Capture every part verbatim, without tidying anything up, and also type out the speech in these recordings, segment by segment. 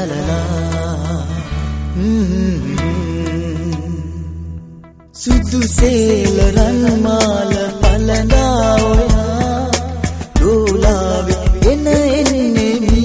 la la. Sudu selaran mala palanda oya dolawe ena enne mi.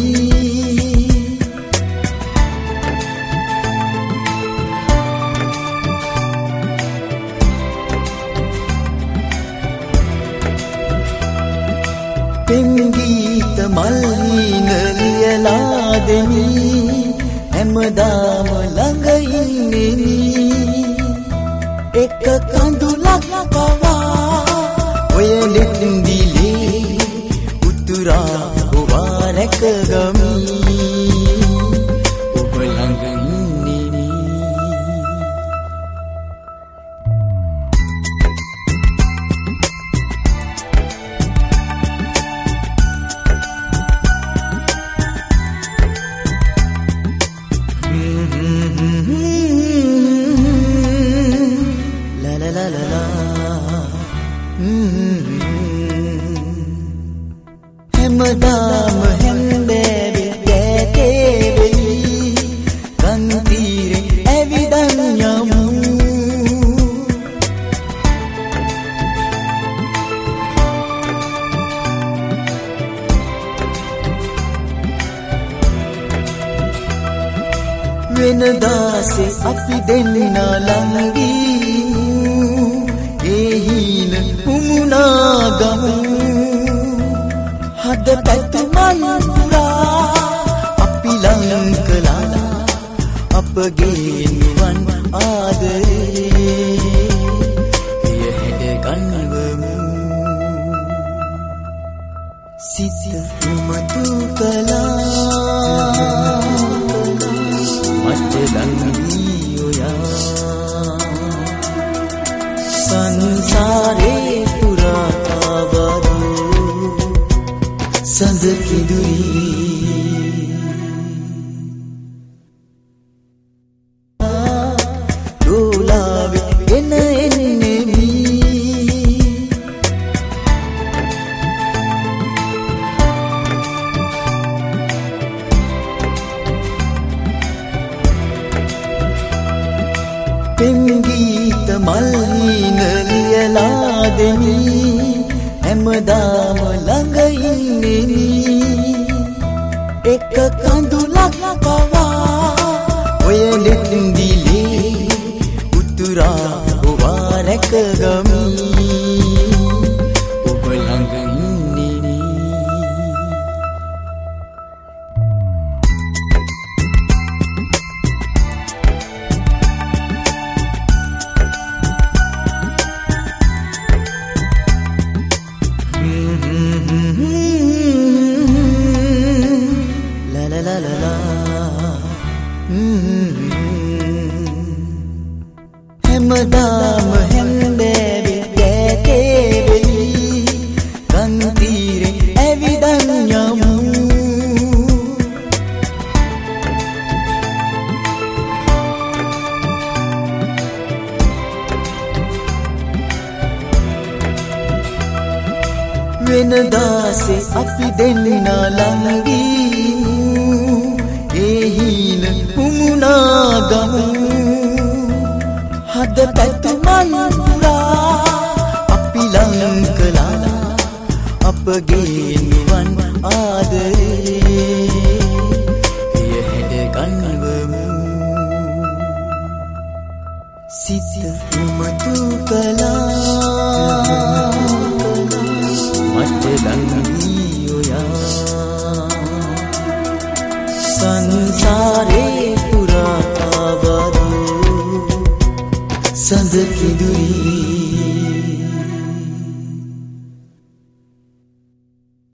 Pengita malina liyala demi හැමදාම ළඟ ඉන්නේ knee එක කඳුලක් පවා ඔය ලෙඩින්දිලේ උතුරා ඔවා රැකගමි ඔබ ළඟ ඉන්නේ නී. හැමදාම හැන්දෑවේ දැකේ වෙයි කන්තිරේ ඇවිදන් යමු. වෙනදාසේ අපි දෙන්න ළඟ වීමු ඒ හීන උමුණා ගමු. හද පැතුමන් පුරා අපි ළඟ කළා අපගේ නිවන් ආදරේ එය හැඩ ගන්වමු. සිත උමතු කළා මට ළඟ වී ඔයා සංසාරේ පුරා සඳ කිදුයි දෝලාවේ එන එන්නේ මී. පෙන්ගීත මල්හින ලියලා දෙමි හැමදාම ළඟ ඉන්නේ නී එක කඳුලක් පවා ඔය ලෙඩින්දිලේ උතුරා ඔවා රැකගමි ඔබ ළඟ ඉන්නේ නී. La la la. හැමදාම හැන්දෑවේ දැකේ වෙයි කන්තිරේ ඇවිදන් යමු. වෙනදාසේ අපි දෙන්න ළඟ වී